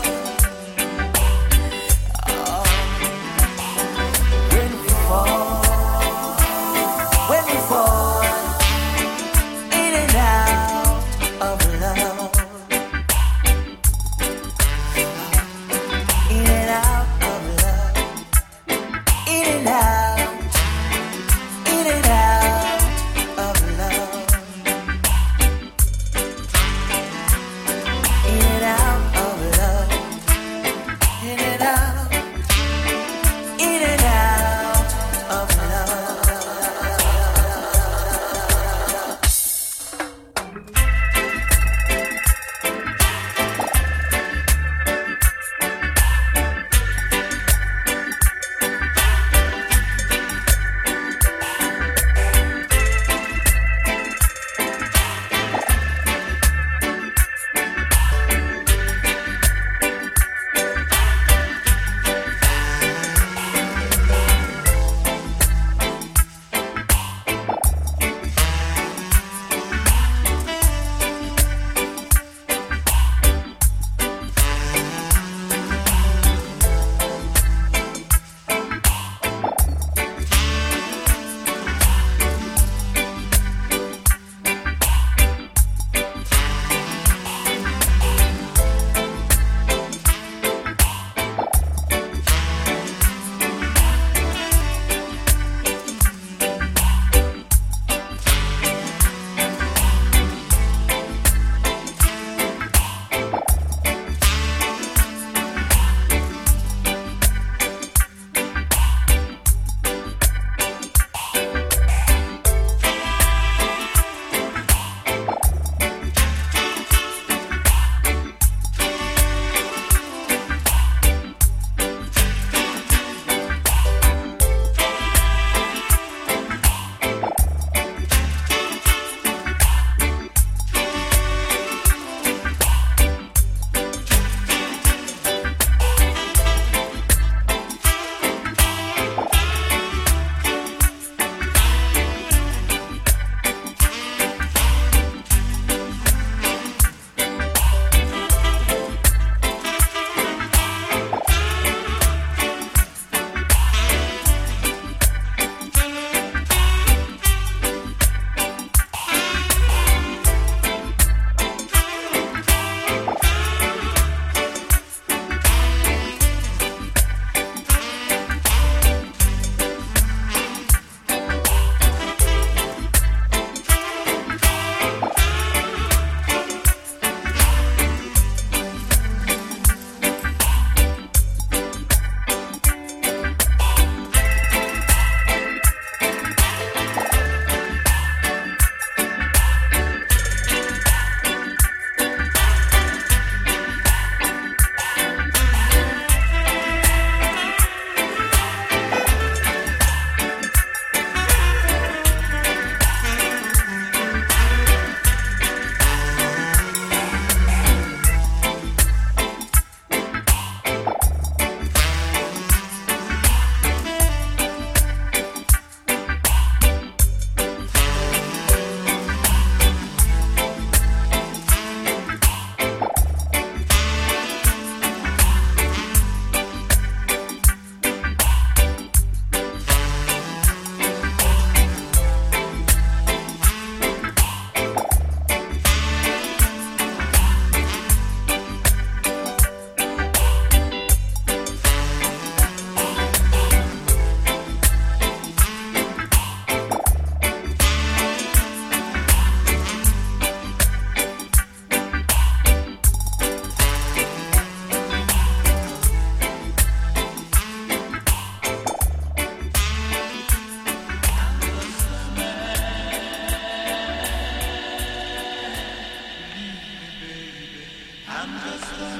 I'm just a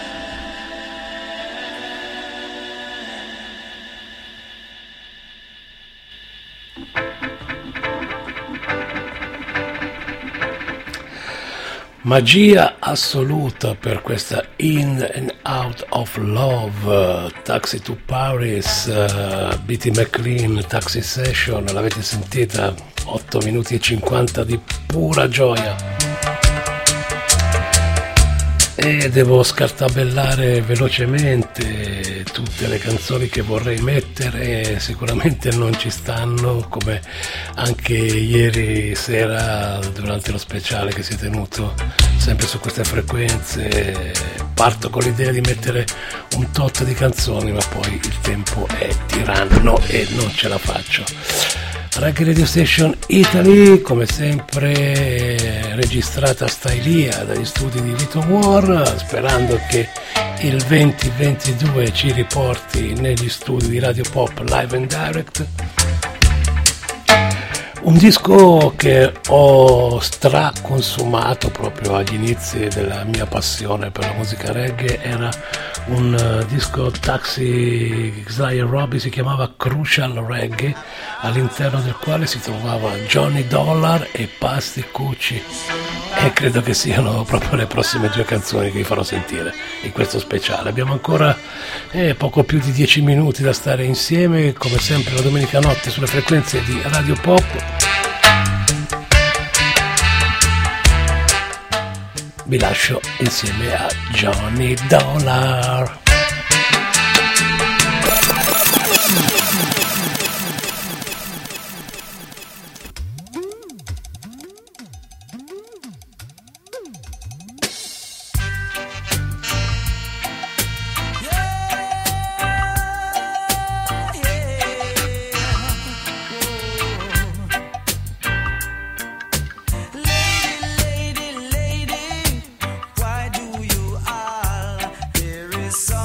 Magia assoluta per questa In and Out of Love, Taxi to Paris, uh, B T McLean, Taxi Session, l'avete sentita? otto minuti e cinquanta di pura gioia. E devo scartabellare velocemente tutte le canzoni che vorrei mettere, sicuramente non ci stanno, come anche ieri sera durante lo speciale che si è tenuto sempre su queste frequenze. Parto con l'idea di mettere un tot di canzoni, ma poi il tempo è tiranno e non ce la faccio. Reggae Radio Station Italy, come sempre registrata a Stylia dagli studi di Vito War, sperando che il venti ventidue ci riporti negli studi di Radio Pop Live and Direct. Un disco che ho straconsumato proprio agli inizi della mia passione per la musica reggae, era un uh, disco Taxi Sly and Robbie, si chiamava Crucial Reggae, all'interno del quale si trovava Johnny Dollar e Pasti Cucci, e credo che siano proprio le prossime due canzoni che vi farò sentire in questo speciale. Abbiamo ancora eh, poco più di dieci minuti da stare insieme, come sempre la domenica notte sulle frequenze di Radio Pop. Vi lascio insieme a Johnny Dollar. Lady, lady, why do you all? There is some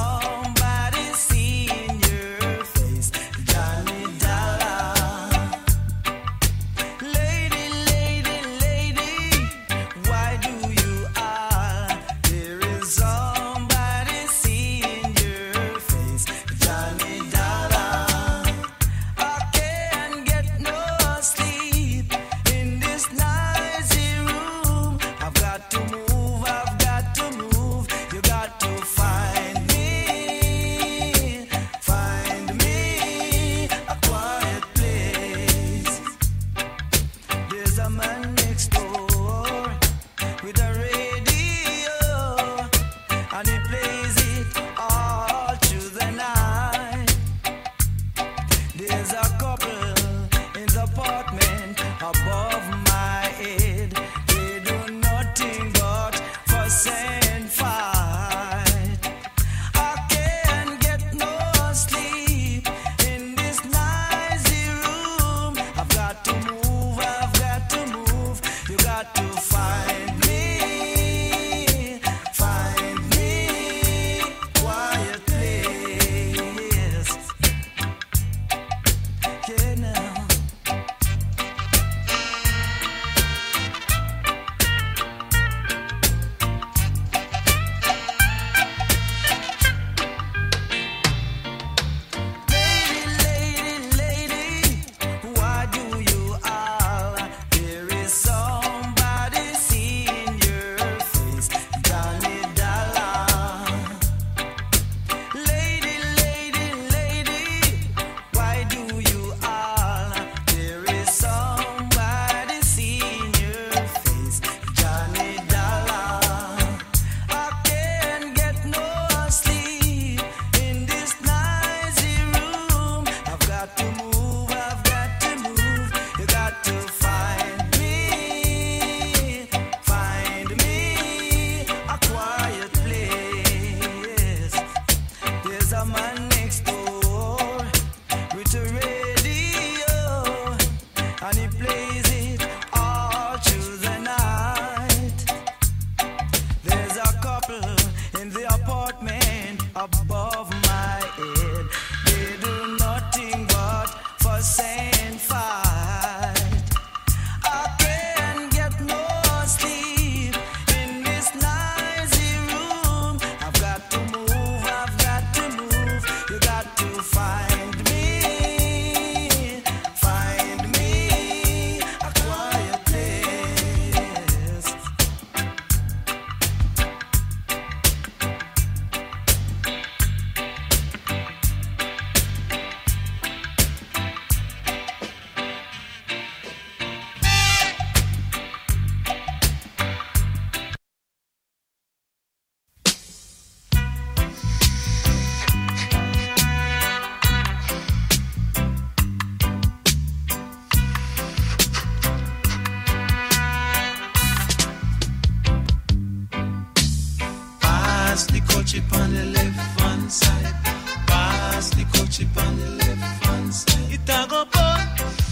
coachie on the left hand side. Pass the coachie on the left hand side. It a go burn.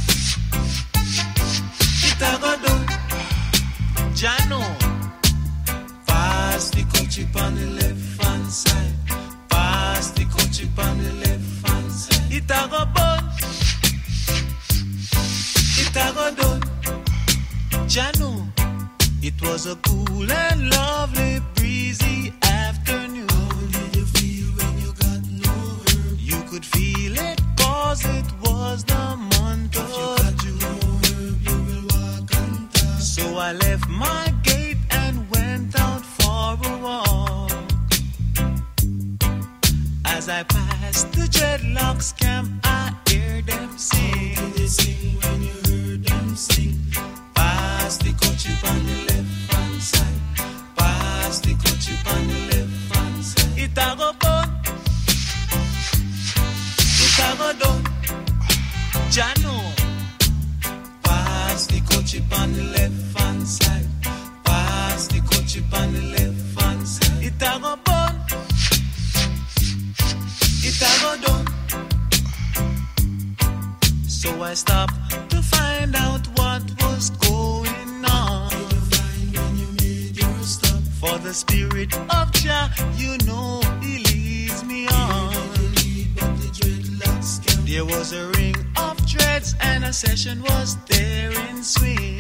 It a go done. Jano. Pass the coachie on the left hand side. Pass the coachie on the left hand side. It a go burn. It a go done. Jano. It was a cool and lovely breezy afternoon. How did you feel when you got no herb? You could feel it cause it was the month of. If you got you no herb, you will walk on top. So I left my gate and went out for a walk. As I passed the dreadlocks camp, I hear them sing. How did you sing when you heard them sing? Pass the coachie on the left hand side. Pass the coachie on the left hand side. It a go burn. It a go done. Jano. Pass the coachie on the left hand side. Pass the coachie on the left hand side. It a go burn. It a go done. So I stopped to find out what was going on. Did you find when you made your stop? For the spirit of Jah, you know he leads me on. There was a ring of dreads and a session was there in swing.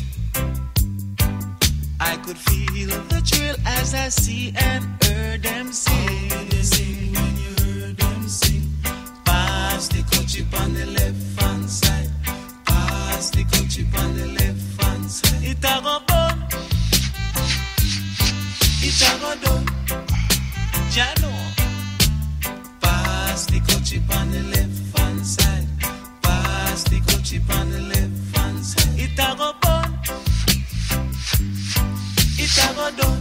I could feel the thrill as I see and heard them sing. How did they sing when you heard them sing? Pass the coachie on the left hand side. Pass the coachie on the left hand side. It a go burn. It a go done. Jano. Pass the coachie on the left hand side. Pass the coachie on the left hand side. It a go burn. It a go done.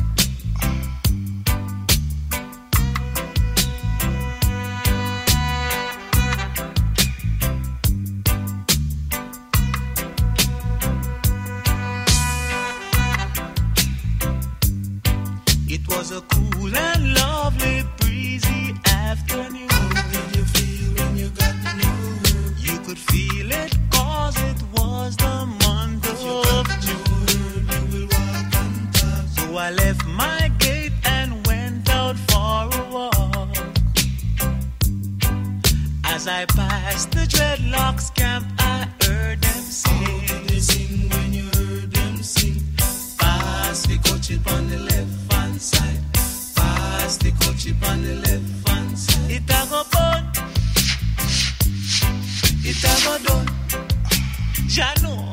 It was a cool and lovely breezy afternoon. How did you feel when you got no herb? You could feel it cause it was the month of June. You will walk on top. So I left my gate and went out for a walk. As I passed the dreadlocks camp, I heard them sing. How did they sing when you heard them sing? Pass the coachie on the left hand side. Pass the coachie on the left hand side. It a go burn. It a go done. Jano.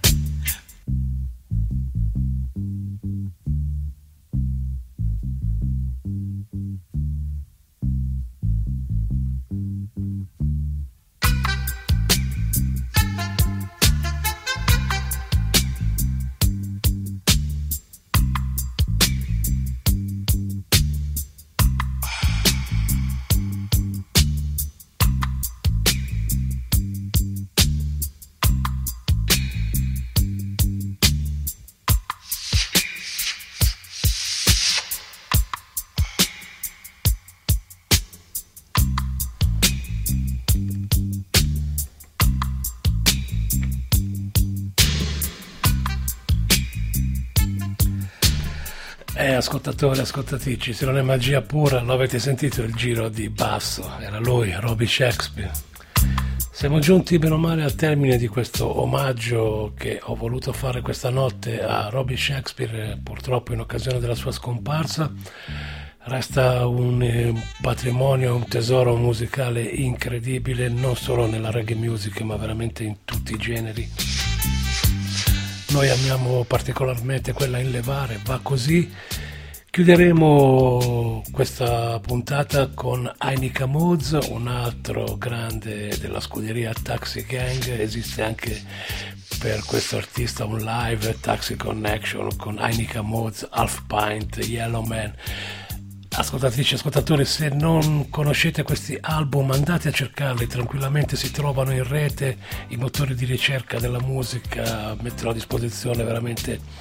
Eh, ascoltatori, ascoltatrici, se non è magia pura, lo avete sentito il giro di basso, era lui, Robbie Shakespeare. Siamo giunti bene o male al termine di questo omaggio che ho voluto fare questa notte a Robbie Shakespeare, purtroppo in occasione della sua scomparsa. Resta un eh, patrimonio, un tesoro musicale incredibile, non solo nella reggae music ma veramente in tutti i generi. Noi amiamo particolarmente quella in levare, va così. Chiuderemo questa puntata con Ainika Moods, un altro grande della scuderia Taxi Gang. Esiste anche per questo artista un live, Taxi Connection, con Ainika Moods, Half Pint, Yellow Man. Ascoltatrici, ascoltatori, se non conoscete questi album andate a cercarli tranquillamente, si trovano in rete, i motori di ricerca della musica mettono a disposizione veramente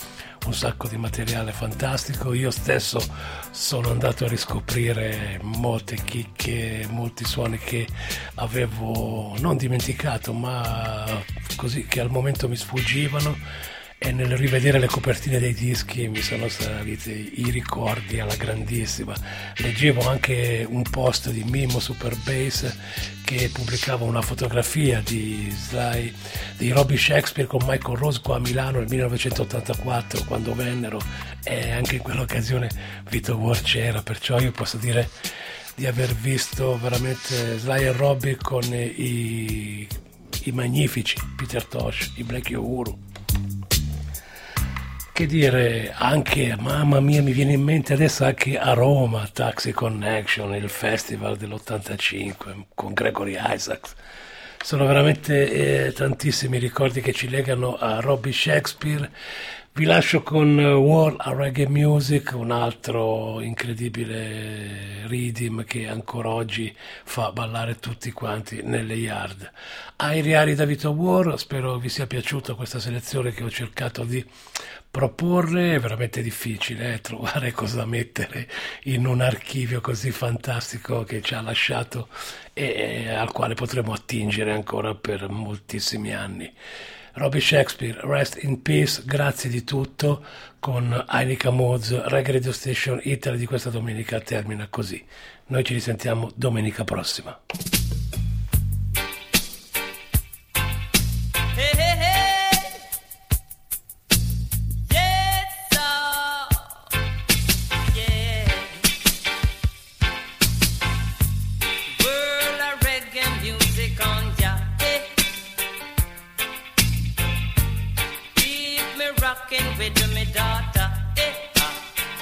un sacco di materiale fantastico. Io stesso sono andato a riscoprire molte chicche, molti suoni che avevo non dimenticato, ma così che al momento mi sfuggivano, e nel rivedere le copertine dei dischi mi sono saliti i ricordi alla grandissima. Leggevo anche un post di Mimo Super Bass che pubblicava una fotografia di Sly, di Robbie Shakespeare con Michael Rose qua a Milano nel millenovecentottantaquattro, quando vennero, e anche in quell'occasione Vito War c'era, perciò io posso dire di aver visto veramente Sly e Robbie con i, i magnifici Peter Tosh, i Black Uhuru. Che dire, anche, mamma mia, mi viene in mente adesso anche a Roma, Taxi Connection, il festival dell'ottantacinque con Gregory Isaacs. Sono veramente eh, tantissimi ricordi che ci legano a Robbie Shakespeare. Vi lascio con World of Reggae Music, un altro incredibile rhythm che ancora oggi fa ballare tutti quanti nelle yard. Airi Ari da Vito War, spero vi sia piaciuta questa selezione che ho cercato di proporre. È veramente difficile eh, trovare cosa mettere in un archivio così fantastico che ci ha lasciato e, e al quale potremo attingere ancora per moltissimi anni. Robbie Shakespeare, rest in peace, grazie di tutto. Con Heineken Moods, Reggae Radio Station Italy di questa domenica termina così. Noi ci risentiamo domenica prossima. With me daughter, eh, ah.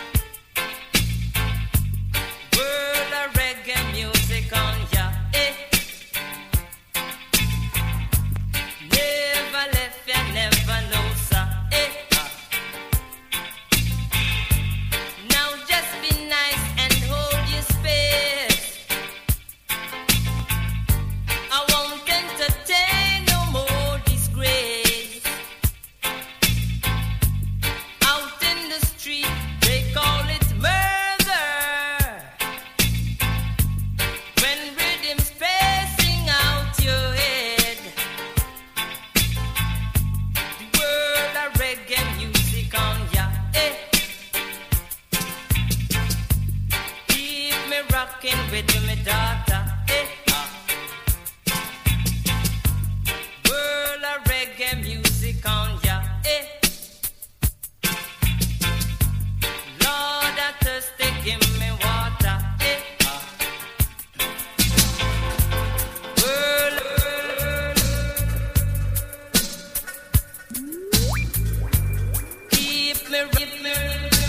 World of reggae music on ya, eh. Never left ya, never know, sir, eh, ah. Now just be nice and hold your space. I won't entertain no more disgrace. They call it murder when rhythm's passing out your head. The world of reggae music on ya, eh. Keep me rocking with me daughter, eh. World of reggae music on ya, eh. Thirsty, give me water, eh, ah. World, keep me, keep me,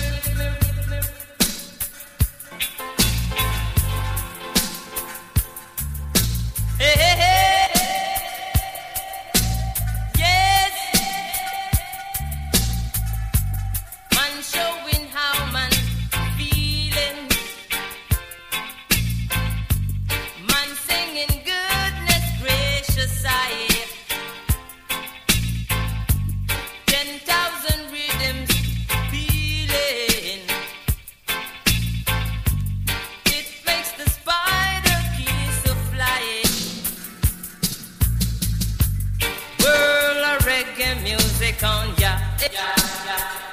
hey, hey, hey. Yes, man showing how man man singing goodness gracious I ten thousand rhythms feeling. It makes the spider keys to flying. World of reggae music on ya, yeah, yeah.